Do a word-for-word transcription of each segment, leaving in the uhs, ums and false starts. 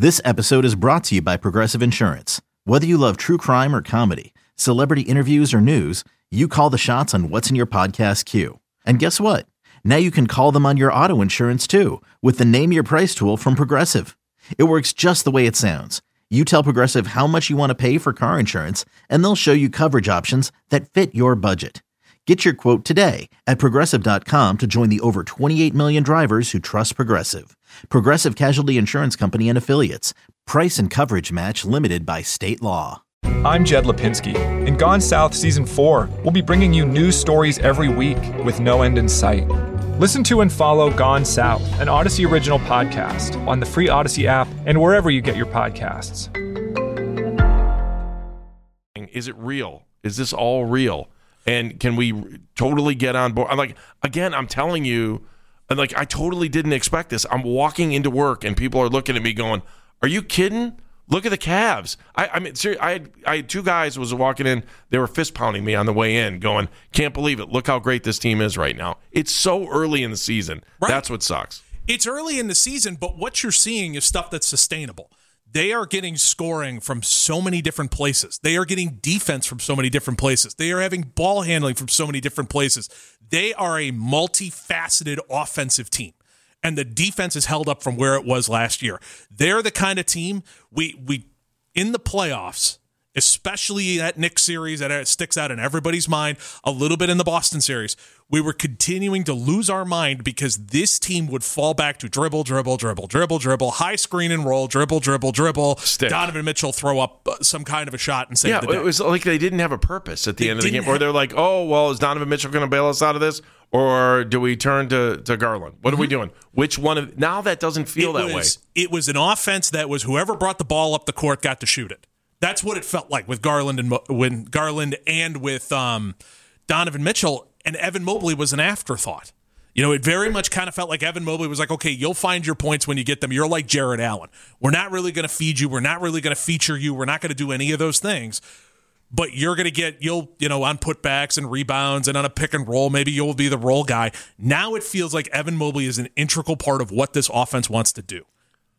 This episode is brought to you by Progressive Insurance. Whether you love true crime or comedy, celebrity interviews or news, you call the shots on what's in your podcast queue. And guess what? Now you can call them on your auto insurance too with the Name Your Price tool from Progressive. It works just the way it sounds. You tell Progressive how much you want to pay for car insurance, and they'll show you coverage options that fit your budget. Get your quote today at Progressive dot com to join the over twenty-eight million drivers who trust Progressive. Progressive Casualty Insurance Company and Affiliates. Price and coverage match limited by state law. I'm Jed Lipinski. In Gone South Season four, we'll be bringing you news stories every week with no end in sight. Listen to and follow Gone South, an Odyssey original podcast on the free Odyssey app and wherever you get your podcasts. Is it real? Is this all real? And can we totally get on board? I'm like, again, I'm telling you, like, I totally didn't expect this. I'm walking into work and people are looking at me going, are you kidding? Look at the Cavs. I, I mean, seriously, I had, I had two guys was walking in. They were fist pounding me on the way in going, can't believe it. Look how great this team is right now. It's so early in the season. Right. That's what sucks. It's early in the season, but what you're seeing is stuff that's sustainable. They are getting scoring from so many different places. They are getting defense from so many different places. They are having ball handling from so many different places. They are a multifaceted offensive team, and the defense is held up from where it was last year. They're the kind of team we we in the playoffs, especially that Knicks series that sticks out in everybody's mind, a little bit in the Boston series, we were continuing to lose our mind because this team would fall back to dribble, dribble, dribble, dribble, dribble, high screen and roll, dribble, dribble, dribble. Stick. Donovan Mitchell throw up some kind of a shot and save yeah, the day. It was like they didn't have a purpose at the they end of the game, have- where they're like, oh, well, is Donovan Mitchell going to bail us out of this? Or do we turn to, to Garland? What mm-hmm. are we doing? Which one of now that doesn't feel it that was, way. It was an offense that was whoever brought the ball up the court got to shoot it. That's what it felt like with Garland and when Garland and with um, Donovan Mitchell, and Evan Mobley was an afterthought. You know, it very much kind of felt like Evan Mobley was like, okay, you'll find your points when you get them. You're like Jared Allen. We're not really going to feed you. We're not really going to feature you. We're not going to do any of those things. But you're going to get, you'll, you know, on putbacks and rebounds and on a pick and roll, maybe you'll be the roll guy. Now it feels like Evan Mobley is an integral part of what this offense wants to do.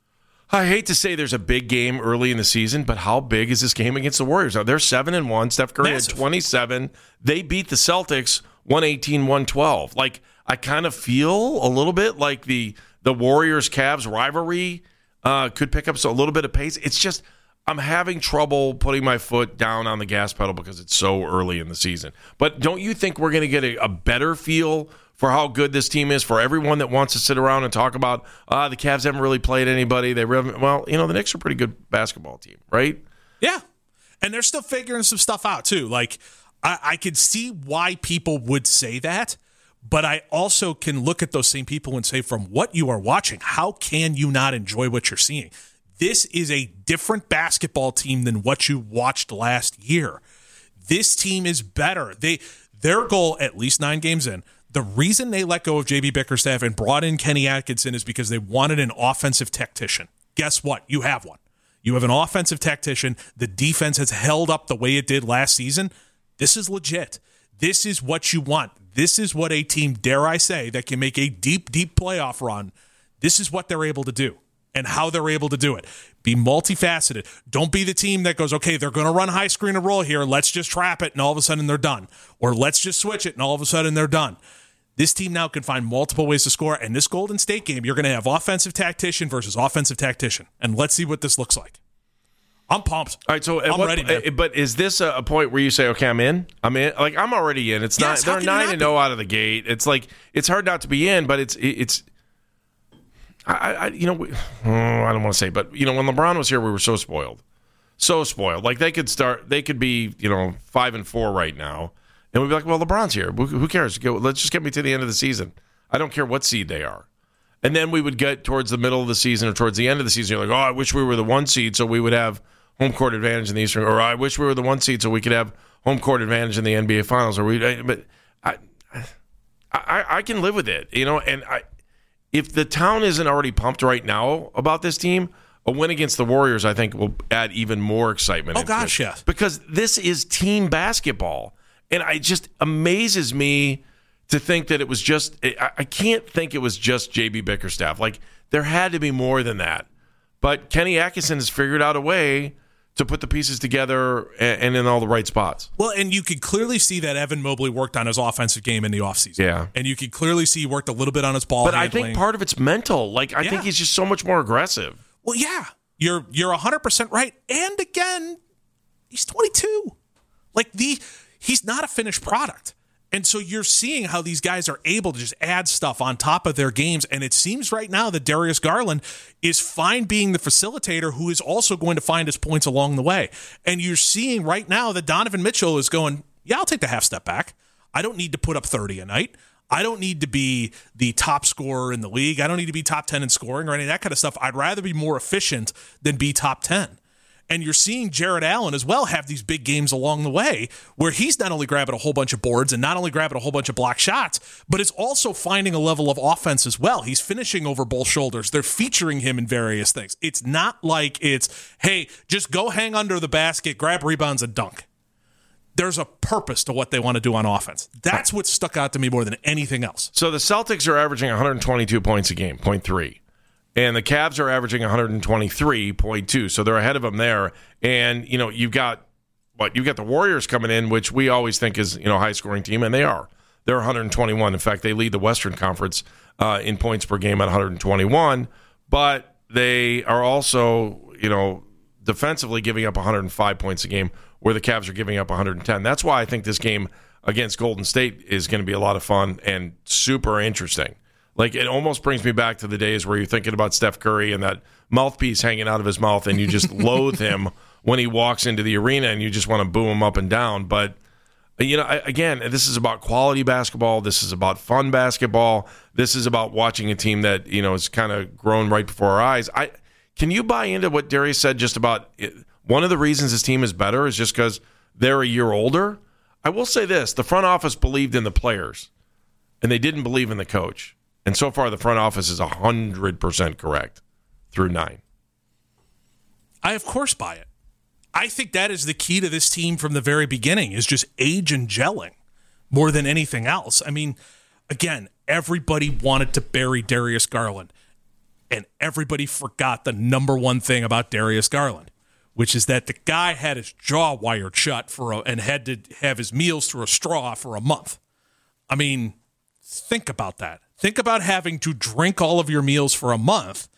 I hate to say there's a big game early in the season, but how big is this game against the Warriors? Now, they're seven and one. Steph Curry Massive. had twenty-seven. They beat the Celtics one eighteen one twelve. Like, I kind of feel a little bit like the the Warriors-Cavs rivalry uh, could pick up so a little bit of pace. It's just I'm having trouble putting my foot down on the gas pedal because it's so early in the season. But don't you think we're going to get a, a better feel for how good this team is, for everyone that wants to sit around and talk about, uh, the Cavs haven't really played anybody. They really, well, you know, the Knicks are a pretty good basketball team, right? Yeah. And they're still figuring some stuff out, too. Like, I, I could see why people would say that, but I also can look at those same people and say, from what you are watching, how can you not enjoy what you're seeing? This is a different basketball team than what you watched last year. This team is better. They Their goal, at least nine games in, the reason they let go of J B Bickerstaff and brought in Kenny Atkinson is because they wanted an offensive tactician. Guess what? You have one. You have an offensive tactician. The defense has held up the way it did last season. This is legit. This is what you want. This is what a team, dare I say, that can make a deep, deep playoff run, this is what they're able to do and how they're able to do it. Be multifaceted. Don't be the team that goes, okay, they're going to run high screen and roll here. Let's just trap it, and all of a sudden they're done. Or let's just switch it, and all of a sudden they're done. This team now can find multiple ways to score, and this Golden State game, you're going to have offensive tactician versus offensive tactician, and let's see what this looks like. I'm pumped. All right, so I'm what, ready, man. But is this a point where you say, okay, I'm in? I'm in. Like, I'm already in. It's yes, not. They're nine and zero out of the gate. It's like it's hard not to be in, but it's it's. I, I you know we, oh, I don't want to say, but you know when LeBron was here, we were so spoiled, so spoiled. Like they could start, they could be you know five and four right now, and we'd be like, well, LeBron's here. Who cares? Go, let's just get me to the end of the season. I don't care what seed they are. And then we would get towards the middle of the season or towards the end of the season. You're like, oh, I wish we were the one seed so we would have home court advantage in the Eastern, or I wish we were the one seed so we could have home court advantage in the N B A Finals. Or we, but I, I, I can live with it, you know. And I, if the town isn't already pumped right now about this team, a win against the Warriors, I think, will add even more excitement. Oh into gosh, it. yeah, because this is team basketball, and it just amazes me to think that it was just. I, I can't think it was just J B Bickerstaff. Like there had to be more than that. But Kenny Atkinson has figured out a way to put the pieces together and, and in all the right spots. Well, and you could clearly see that Evan Mobley worked on his offensive game in the offseason. Yeah. And you could clearly see he worked a little bit on his ball But handling. I think part of it's mental. Like, I Yeah. think he's just so much more aggressive. Well, yeah. You're you're one hundred percent right. And again, he's twenty-two. Like, the he's not a finished product. And so you're seeing how these guys are able to just add stuff on top of their games. And it seems right now that Darius Garland is fine being the facilitator who is also going to find his points along the way. And you're seeing right now that Donovan Mitchell is going, yeah, I'll take the half step back. I don't need to put up thirty a night. I don't need to be the top scorer in the league. I don't need to be top ten in scoring or any of that kind of stuff. I'd rather be more efficient than be top ten. And you're seeing Jared Allen as well have these big games along the way where he's not only grabbing a whole bunch of boards and not only grabbing a whole bunch of block shots, but is also finding a level of offense as well. He's finishing over both shoulders. They're featuring him in various things. It's not like it's, hey, just go hang under the basket, grab rebounds, and dunk. There's a purpose to what they want to do on offense. That's what stuck out to me more than anything else. So the Celtics are averaging one hundred twenty-two points a game, zero point three. And the Cavs are averaging one hundred twenty-three point two, so they're ahead of them there. And, you know, you've got, what, you've got the Warriors coming in, which we always think is, you know, a high-scoring team, and they are. They're one hundred twenty-one. In fact, they lead the Western Conference uh, in points per game at one hundred twenty-one. But they are also, you know, defensively giving up one hundred five points a game, where the Cavs are giving up one hundred ten. That's why I think this game against Golden State is going to be a lot of fun and super interesting. Like, it almost brings me back to the days where you're thinking about Steph Curry and that mouthpiece hanging out of his mouth, and you just loathe him when he walks into the arena, and you just want to boo him up and down. But, you know, I, again, this is about quality basketball. This is about fun basketball. This is about watching a team that, you know, is kind of grown right before our eyes. I Can you buy into what Darius said just about it? One of the reasons his team is better is just because they're a year older? I will say this. The front office believed in the players, and they didn't believe in the coach. And so far, the front office is one hundred percent correct through nine. I, of course, buy it. I think that is the key to this team from the very beginning, is just age and gelling more than anything else. I mean, again, everybody wanted to bury Darius Garland, and everybody forgot the number one thing about Darius Garland, which is that the guy had his jaw wired shut for a, and had to have his meals through a straw for a month. I mean, think about that. Think about having to drink all of your meals for a month,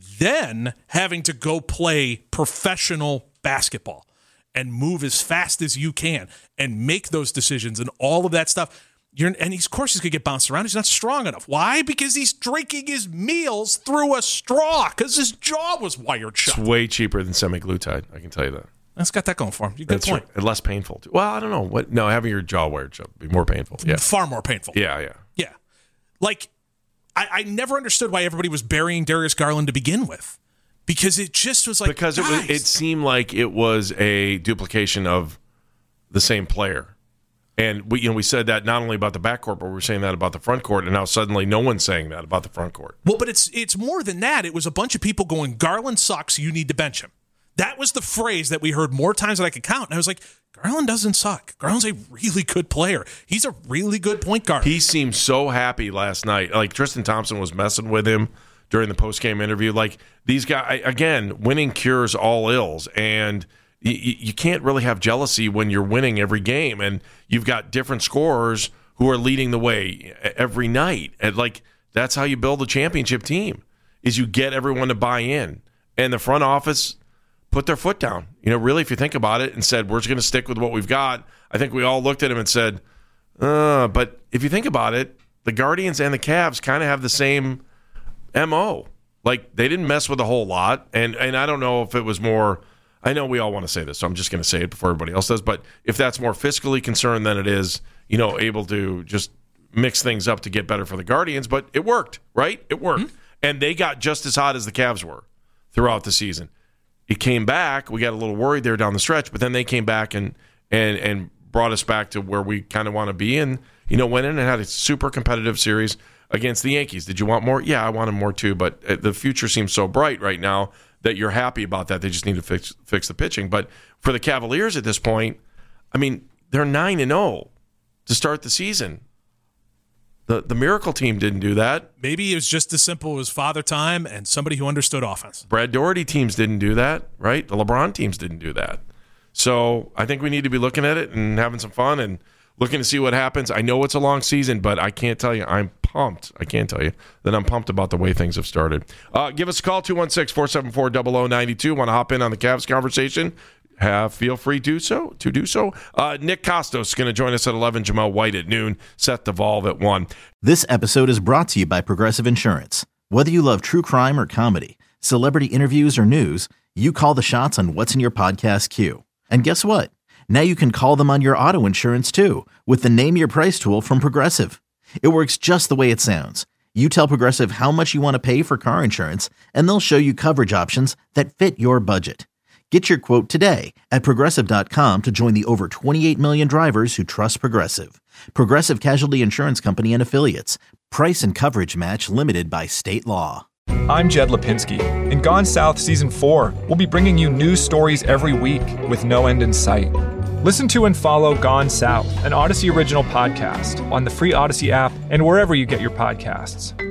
then having to go play professional basketball and move as fast as you can and make those decisions and all of that stuff. You're, and he's, of course he's going to get bounced around. He's not strong enough. Why? Because he's drinking his meals through a straw because his jaw was wired shut. It's way cheaper than semaglutide, I can tell you that. That's got that going for him. Good That's point. Right. And less painful, too. Well, I don't know. What? No, having your jaw wired shut would be more painful. Yeah. Far more painful. Yeah, yeah. Yeah. Like, I, I never understood why everybody was burying Darius Garland to begin with. Because it just was like, Because it, guys. was, it seemed like it was a duplication of the same player. And we, you know, we said that not only about the backcourt, but we were saying that about the front court, and now suddenly no one's saying that about the front court. Well, but it's it's more than that. It was a bunch of people going, Garland sucks, you need to bench him. That was the phrase that we heard more times than I could count. And I was like, Garland doesn't suck. Garland's a really good player. He's a really good point guard. He seemed so happy last night. Like, Tristan Thompson was messing with him during the postgame interview. Like, these guys, again, winning cures all ills. And you, you can't really have jealousy when you're winning every game. And you've got different scorers who are leading the way every night. And, like, that's how you build a championship team, is you get everyone to buy in. And the front office put their foot down. You know, really, if you think about it, and said, we're just going to stick with what we've got. I think we all looked at him and said, uh, but if you think about it, the Guardians and the Cavs kind of have the same M O. Like, they didn't mess with a whole lot. And and I don't know if it was more, I know we all want to say this, so I'm just going to say it before everybody else does, but if that's more fiscally concerned than it is, you know, able to just mix things up to get better for the Guardians. But it worked, right? It worked. Mm-hmm. And they got just as hot as the Cavs were throughout the season. It came back. We got a little worried there down the stretch, but then they came back and and and brought us back to where we kind of want to be, and, you know, went in and had a super competitive series against the Yankees. Did you want more? Yeah, I wanted more too, but the future seems so bright right now that you're happy about that. They just need to fix fix the pitching. But for the Cavaliers at this point, I mean, they're nine and oh to start the season. The the Miracle team didn't do that. Maybe it was just as simple as Father Time and somebody who understood offense. Brad Doherty teams didn't do that, right? The LeBron teams didn't do that. So I think we need to be looking at it and having some fun and looking to see what happens. I know it's a long season, but I can't tell you. I'm pumped. I can't tell you that I'm pumped about the way things have started. Uh, give us a call, two one six, four seven four, zero zero nine two. Want to hop in on the Cavs conversation? Have feel free to do so. To do so. Uh, Nick Kostos is going to join us at eleven. Jamal White at noon. Seth Duvall at one. This episode is brought to you by Progressive Insurance. Whether you love true crime or comedy, celebrity interviews or news, you call the shots on what's in your podcast queue. And guess what? Now you can call them on your auto insurance too with the Name Your Price tool from Progressive. It works just the way it sounds. You tell Progressive how much you want to pay for car insurance, and they'll show you coverage options that fit your budget. Get your quote today at Progressive dot com to join the over twenty-eight million drivers who trust Progressive. Progressive Casualty Insurance Company and Affiliates. Price and coverage match limited by state law. I'm Jed Lipinski. In Gone South Season four, we'll be bringing you news stories every week with no end in sight. Listen to and follow Gone South, an Odyssey original podcast on the free Odyssey app and wherever you get your podcasts.